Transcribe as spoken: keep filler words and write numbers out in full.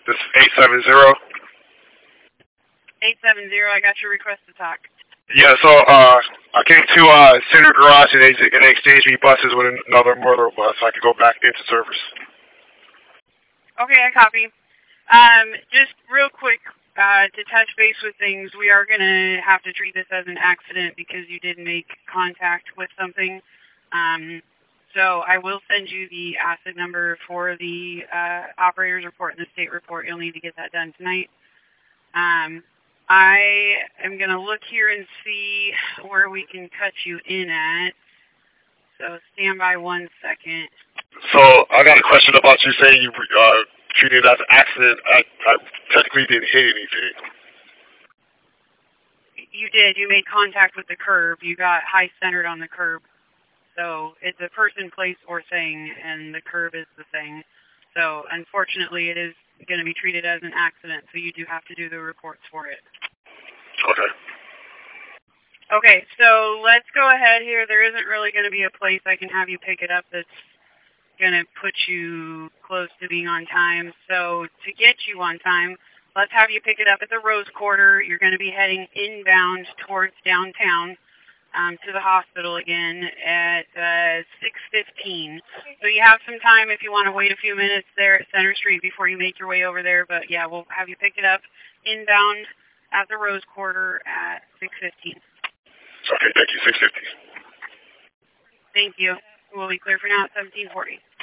This is eight seven zero. eight seven zero, I got your request to talk. Yeah, so uh, I came to uh, Center Garage and they, and they exchanged me buses with another motor bus so I could go back into service. Okay, I copy. Um, just real quick, uh, to touch base with things, we are going to have to treat this as an accident because you did make contact with something. Um, so I will send you the asset number for the uh, operator's report and the state report. You'll need to get that done tonight. Um, I am going to look here and see where we can cut you in at. So stand by one second. So I got a question about you saying you uh, treated it as an accident. I, I technically didn't hit anything. You did. You made contact with the curb. You got high-centered on the curb. So it's a person, place, or thing, and the curb is the thing. So unfortunately, it is going to be treated as an accident, so you do have to do the reports for it. Okay. Okay, so let's go ahead here. There isn't really going to be a place I can have you pick it up that's going to put you close to being on time. So to get you on time, let's have you pick it up at the Rose Quarter. You're going to be heading inbound towards downtown um, to the hospital again at uh, six fifteen. So you have some time if you want to wait a few minutes there at Center Street before you make your way over there. But yeah, we'll have you pick it up inbound at the Rose Quarter at six fifteen. Okay, thank you. six fifty. Thank you. We'll be clear for now at seventeen forty.